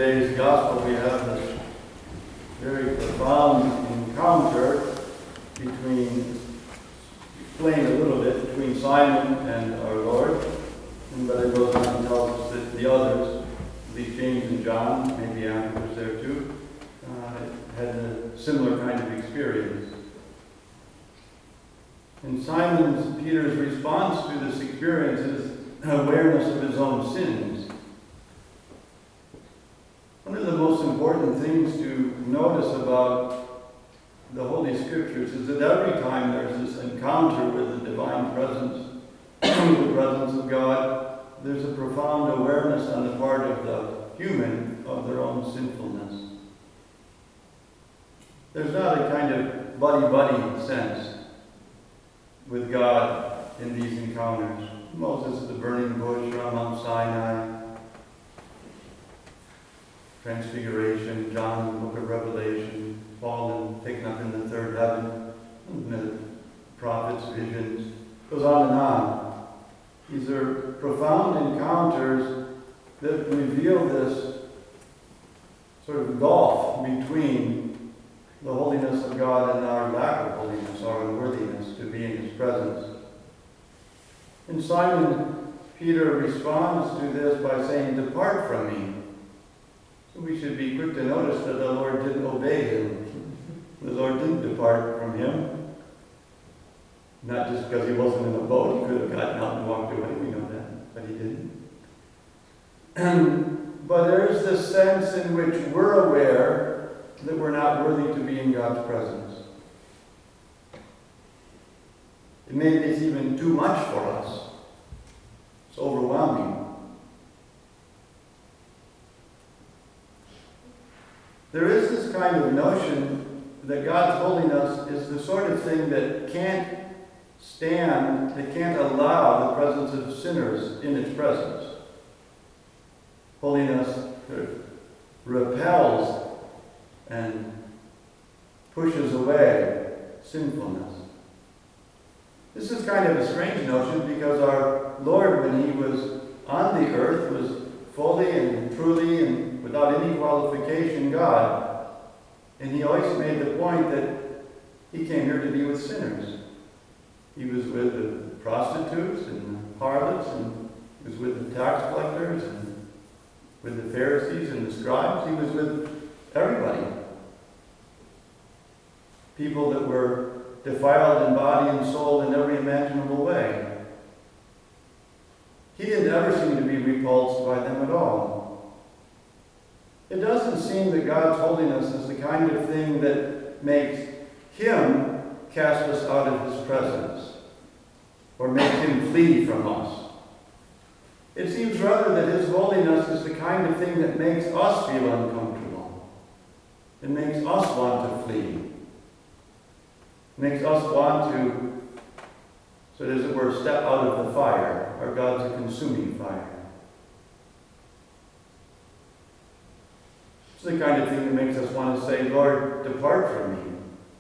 today's gospel, we have this very profound encounter explain a little bit, between Simon and our Lord. But it goes on and tells us that the others, at least James and John, maybe Andrew was there too, had a similar kind of experience. And Peter's response to this experience is awareness of his own sins. One of the most important things to notice about the Holy Scriptures is that every time there's this encounter with the divine presence, the presence of God, there's a profound awareness on the part of the human of their own sinfulness. There's not a kind of buddy-buddy sense with God in these encounters. Moses at the burning bush around Mount Sinai, Transfiguration, John in the book of Revelation, Paul taken up in the third heaven, the prophets' visions, goes on and on. These are profound encounters that reveal this sort of gulf between the holiness of God and our lack of holiness, our unworthiness to be in His presence. And Simon Peter responds to this by saying, "Depart from me." So we should be quick to notice that the Lord didn't obey him. The Lord didn't depart from him. Not just because he wasn't in a boat. He could have gotten out and walked away. We know that. But he didn't. But there's this sense in which we're aware that we're not worthy to be in God's presence. Maybe it's even too much for us. It's overwhelming. There is this kind of notion that God's holiness is the sort of thing that can't allow the presence of sinners in its presence. Holiness repels and pushes away sinfulness. This is kind of a strange notion because our Lord, when He was on the earth, was fully and truly and without any qualification God. And He always made the point that He came here to be with sinners. He was with the prostitutes and the harlots, and He was with the tax collectors and with the Pharisees and the scribes. He was with everybody. People that were defiled in body and soul in every imaginable way. He didn't ever seem to be repulsed by them at all. It doesn't seem that God's holiness is the kind of thing that makes Him cast us out of His presence or makes Him flee from us. It seems rather that His holiness is the kind of thing that makes us feel uncomfortable. It makes us want to flee. It makes us want to, so as it were, step out of the fire. Our God's a consuming fire. It's the kind of thing that makes us want to say, "Lord, depart from me."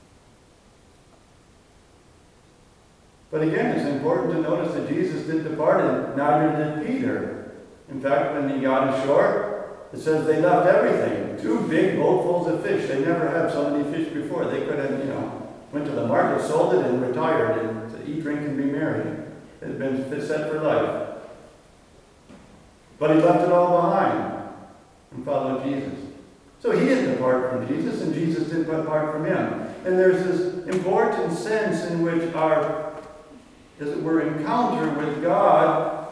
But again, it's important to notice that Jesus didn't depart, and neither did Peter. In fact, when he got ashore, it says they left everything. 2 big boatfuls of fish. They never had so many fish before. They could have, went to the market, sold it, and retired, and to eat, drink, and be merry. It had been set for life. But he left it all behind and followed Jesus. So he didn't depart from Jesus, and Jesus didn't depart from him. And there's this important sense in which our, as it were, encounter with God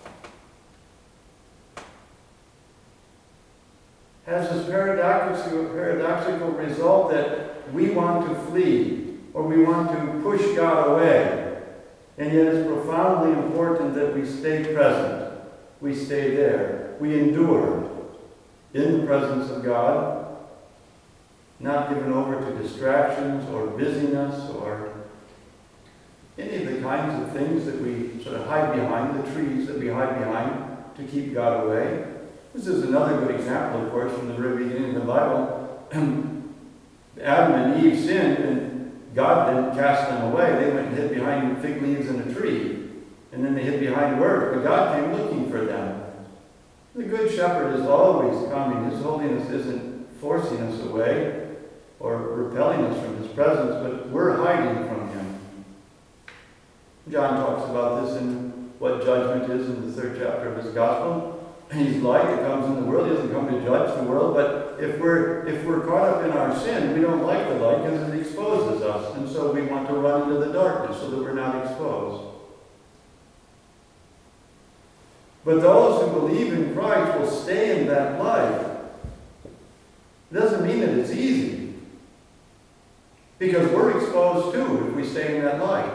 has this paradoxical result that we want to flee, or we want to push God away. And yet it's profoundly important that we stay present. We stay there. We endure in the presence of God, not given over to distractions or busyness or any of the kinds of things that we sort of hide behind, the trees that we hide behind to keep God away. This is another good example, of course, from the very beginning of the Bible. Adam and Eve sinned, and God didn't cast them away. They went and hid behind fig leaves in a tree. And then they hid behind work. But God came looking for them. The Good Shepherd is always coming. His holiness isn't forcing us away or repelling us from his presence, but we're hiding from him. John talks about this in what judgment is in the 3rd chapter of his gospel. He's light that comes in the world. He doesn't come to judge the world, but if we're caught up in our sin, we don't like the light because it exposes us, and so we want to run into the darkness so that we're not exposed. But those who believe in Christ will stay in that light. It doesn't mean that it's easy, because we're exposed too if we stay in that light.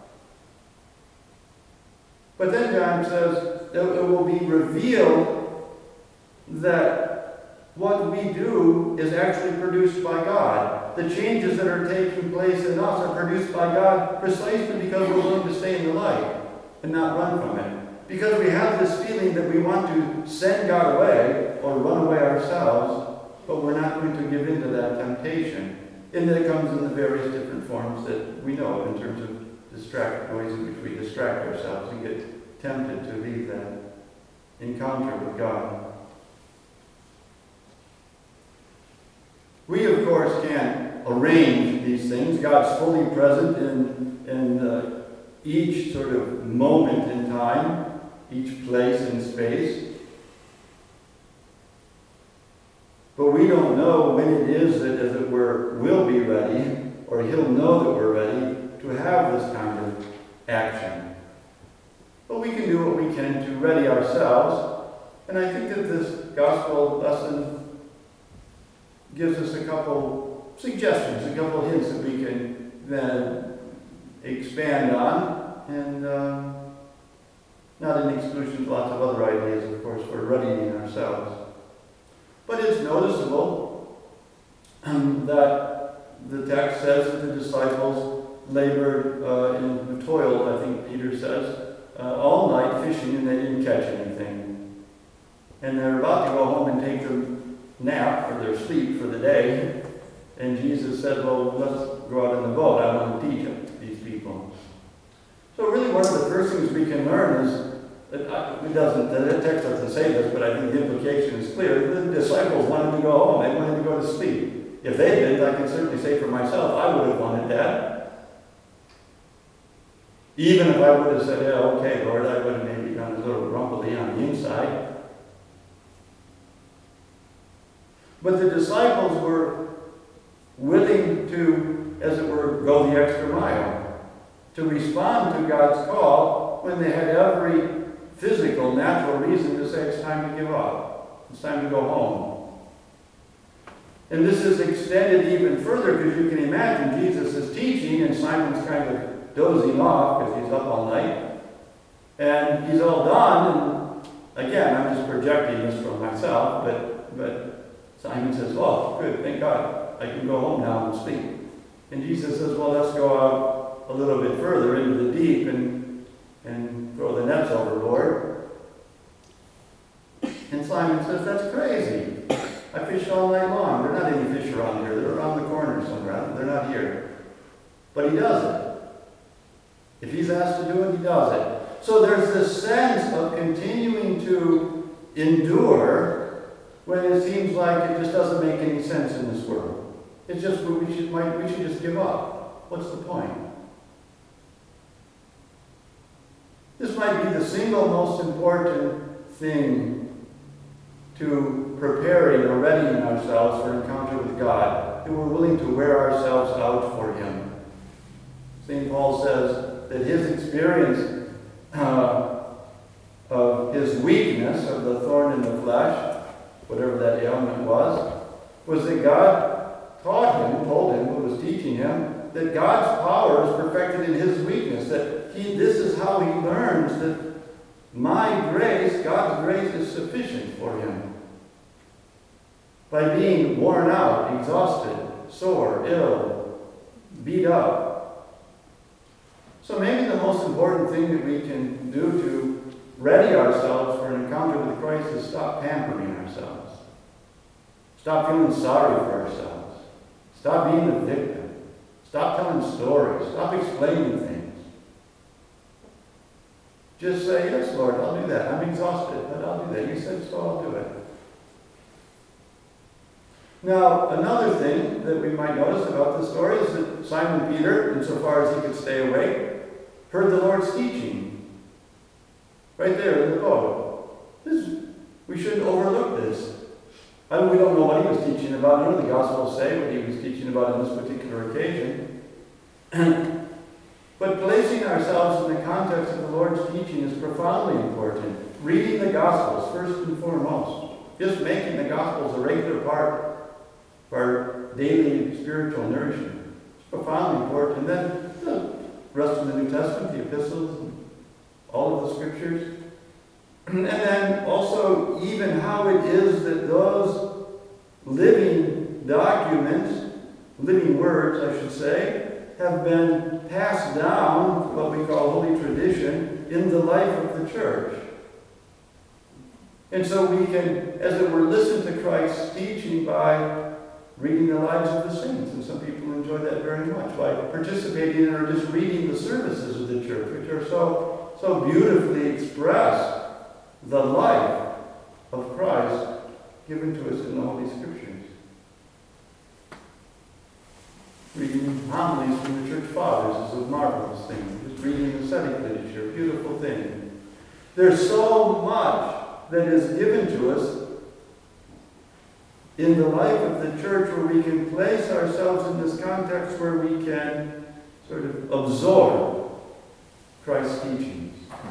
But then John says that it will be revealed that what we do is actually produced by God. The changes that are taking place in us are produced by God precisely because we're willing to stay in the light and not run from it. Because we have this feeling that we want to send God away or run away ourselves, but we're not going to give in to that temptation. And that it comes in the various different forms that we know in terms of ways in which we distract ourselves and get tempted to leave that encounter with God. We, of course, can't arrange these things. God's fully present in each sort of moment in time, each place in space. But we don't know when it is that, as it were, we'll be ready, or he'll know that we're ready to have this kind of action. But we can do what we can to ready ourselves. And I think that this gospel lesson gives us a couple suggestions, a couple hints that we can then expand on, and not in exclusion of lots of other ideas, of course, for readying ourselves. But it's noticeable that the text says that the disciples labored and toiled, I think Peter says, all night fishing, and they didn't catch anything. And they're about to go home and take their nap or their sleep for the day. And Jesus said, well, let's go out in the boat. I want to teach these people. So really one of the first things we can learn is, the text doesn't say this, but I think the implication is clear. The disciples wanted to go home. They wanted to go to sleep. If they didn't, I can certainly say for myself, I would have wanted that. Even if I would have said, yeah, okay, Lord, I would have maybe gone a little grumpily on the inside. But the disciples were willing to, as it were, go the extra mile, to respond to God's call when they had every physical, natural reason to say it's time to give up. It's time to go home. And this is extended even further because you can imagine Jesus is teaching and Simon's kind of dozing off because he's up all night. And he's all done. And again, I'm just projecting this from myself, but Simon says, oh, good, thank God. I can go home now and sleep. And Jesus says, well, let's go out a little bit further into the deep and throw the nets overboard. And Simon says, that's crazy. I fished all night long. There are not any fish around here. They're around the corner somewhere. They're not here. But he does it. If he's asked to do it, he does it. So there's this sense of continuing to endure when it seems like it just doesn't make any sense in this world. It's just we should just give up. What's the point? This might be the single most important thing to preparing or readying ourselves for encounter with God, that we're willing to wear ourselves out for him. St. Paul says that his experience of his weakness, of the thorn in the flesh, whatever that ailment was that God taught him, told him, was teaching him, that God's power is perfected in his weakness, that this is how he learns that my grace, God's grace, is sufficient for him. By being worn out, exhausted, sore, ill, beat up. So maybe the most important thing that we can do to ready ourselves for an encounter with Christ is stop pampering ourselves. Stop feeling sorry for ourselves. Stop being the victim. Stop telling stories. Stop explaining things. just say, yes, Lord, I'll do that. I'm exhausted, but I'll do that. You said so, I'll do it. Now, another thing that we might notice about this story is that Simon Peter, insofar as he could stay awake, heard the Lord's teaching. Right there in the boat. We shouldn't overlook this. We don't know what he was teaching about. None of the Gospels say what he was teaching about in this particular occasion. But placing ourselves in the context of the Lord's teaching is profoundly important. Reading the Gospels, first and foremost. Just making the Gospels a regular part of our daily spiritual nourishment. It's profoundly important. And then the rest of the New Testament, the epistles, all of the scriptures. And then also even how it is that those living documents, living words, I should say, have been passed down, what we call holy tradition, in the life of the church. And so we can, as it were, listen to Christ's teaching by reading the lives of the saints. And some people enjoy that very much, by participating in or just reading the services of the church, which are so beautifully express the life of Christ given to us in the Holy Scriptures. Reading homilies from the church fathers is a marvelous thing. Just reading the ascetic literature, a beautiful thing. There's so much that is given to us in the life of the church where we can place ourselves in this context where we can sort of absorb Christ's teachings.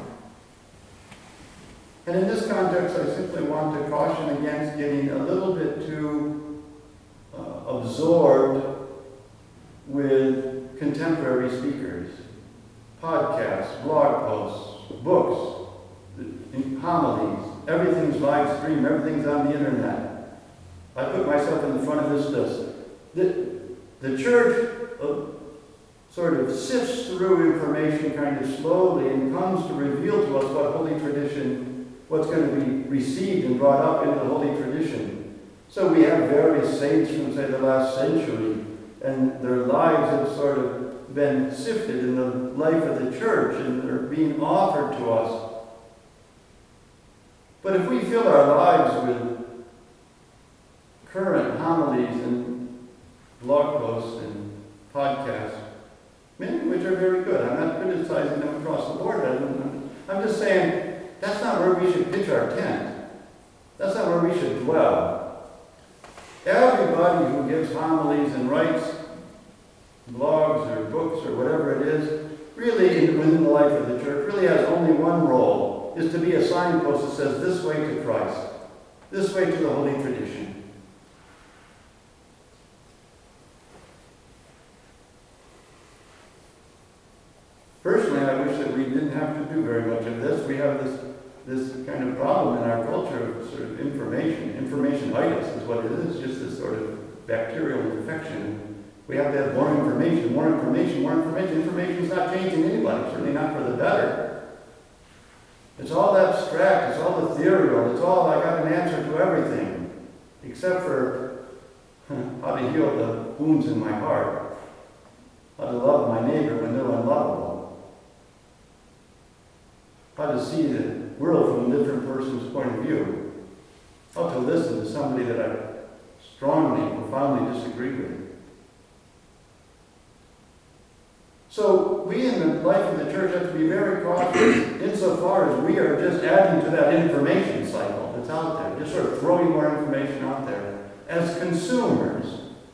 And in this context, I simply want to caution against getting a little bit too absorbed with contemporary speakers, podcasts, blog posts, books, homilies. Everything's live streamed, everything's on the internet. I put myself in the front of this list. The church sort of sifts through information kind of slowly and comes to reveal to us what holy tradition, what's going to be received and brought up into holy tradition. So we have various saints from, say, the last century, and their lives have sort of been sifted in the life of the church, and they're being offered to us. But if we fill our lives with current homilies and blog posts and podcasts, many of which are very good. I'm not criticizing them across the board. I'm just saying that's not where we should pitch our tent. That's not where we should dwell. Everybody who gives homilies and writes blogs or books or whatever it is, really within the life of the church, really has only one role, is to be a signpost that says this way to Christ, this way to the holy tradition. Personally, I wish that we didn't have to do very much of this. We have this kind of problem in our culture of sort of information. Informationitis is what it is, just this sort of bacterial infection. We have to have more information, more information, more information. Information is not changing anybody, certainly not for the better. It's all abstract, it's all ethereal, it's all, I got an answer to everything, except for how to heal the wounds in my heart, how to love my neighbor when they're unlovable. How to see the world from a different person's point of view. How to listen to somebody that I strongly, profoundly disagree with. So we in the life of the church have to be very cautious insofar as we are just adding to that information cycle that's out there, just sort of throwing more information out there. As consumers,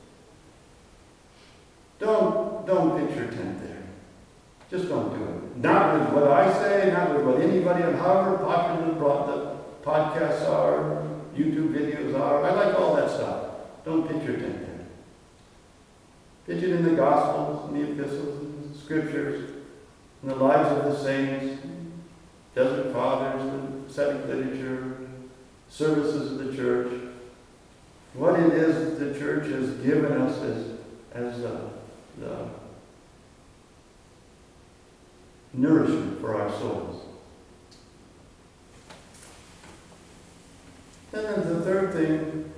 don't pitch your tent there. Just don't do it. Not with what I say, not with what anybody, however popular the podcasts are, YouTube videos are. I like all that stuff. Don't pitch your tent there. Pitch it in the Gospels, in the epistles, in the Scriptures, in the lives of the saints, desert fathers, the ascetic literature, services of the church. What it is that the church has given us as the nourishment for our souls. And then the third thing,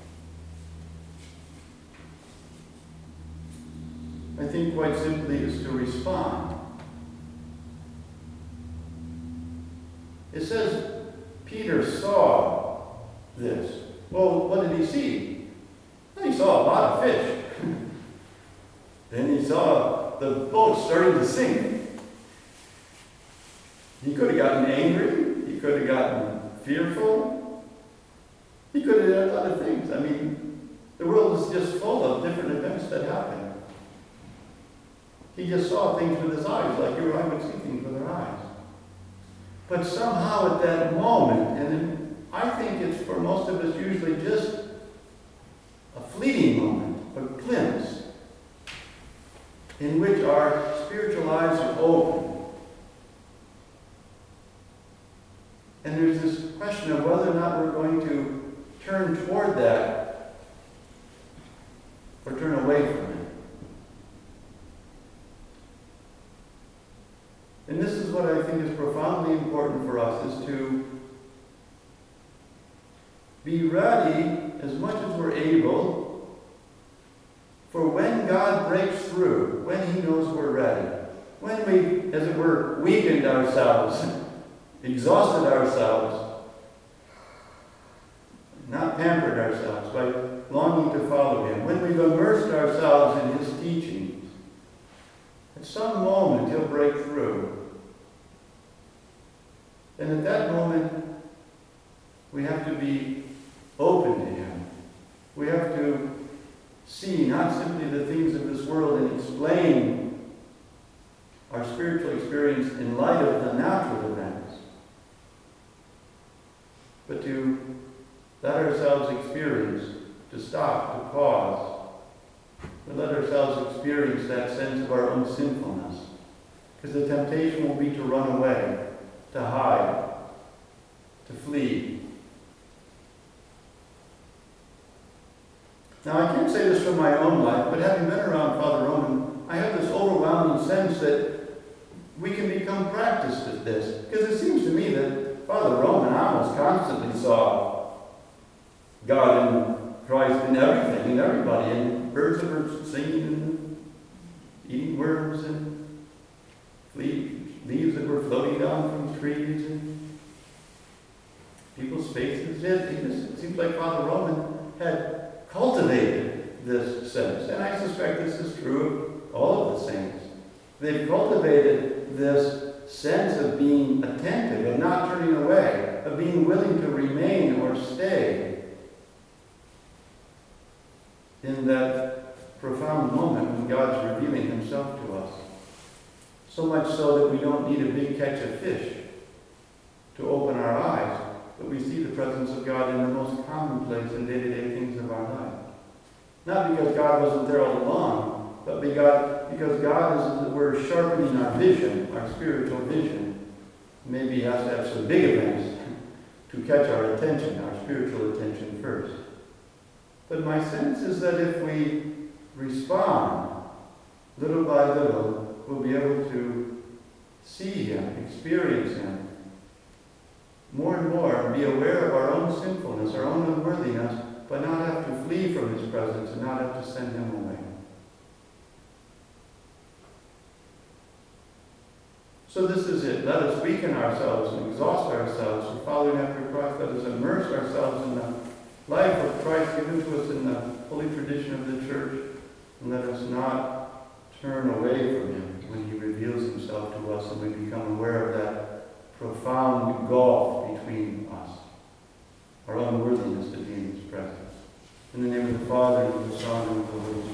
I think quite simply, is to respond. It says Peter saw this. Well, what did he see? Well, he saw a lot of fish. Then he saw the boat starting to sink. He could have gotten angry. He could have gotten fearful. He could have done other things. I mean, the world is just full of different events that happen. He just saw things with his eyes, like you or I would see things with our eyes. But somehow at that moment, and I think it's for most of us usually just a fleeting moment, a glimpse, in which our spiritual eyes are open. And there's this question of whether or not we're going to turn toward that or turn away from it. And this is what I think is profoundly important for us, is to be ready as much as we're able for when God breaks through, when He knows we're ready, when we, as it were, weakened ourselves, exhausted ourselves, not pampered ourselves by longing to follow Him, when we've immersed ourselves in His teachings. At some moment He'll break through. And at that moment, we have to be open to Him. We have to see not simply the things of this world and explain our spiritual experience in light of the natural events, but to let ourselves experience, to stop, to pause, to let ourselves experience that sense of our own sinfulness. Because the temptation will be to run away, to hide, to flee. Now, I can't say this from my own life, but having been around Father Roman, I have this overwhelming sense that we can become practiced at this. Because it seems to me that Father Roman almost constantly saw God and Christ in everything, in everybody, and birds that were singing and eating worms and leaves that were floating down from trees and people's faces. It seems like Father Roman had cultivated this sense. And I suspect this is true of all of the saints. They've cultivated this sense of being attentive, of not turning away, of being willing to remain or stay in that profound moment when God's revealing Himself to us. So much so that we don't need a big catch of fish to open our eyes, but we see the presence of God in the most commonplace and day-to-day things of our life. Not because God wasn't there all along, but because God is, as it were, sharpening our vision, our spiritual vision. Maybe He has to have some big events to catch our attention, our spiritual attention first. But my sense is that if we respond little by little, we'll be able to see Him, experience Him more and more, and be aware of our own sinfulness, our own unworthiness, but not have to flee from His presence and not have to send Him away. So this is it. Let us weaken ourselves and exhaust ourselves for following after Christ. Let us immerse ourselves in the life of Christ given to us in the holy tradition of the Church, and let us not turn away from Him when He reveals Himself to us and we become aware of that profound gulf between us, our unworthiness to be in His presence. In the name of the Father, and of the Son, and of the Holy Spirit.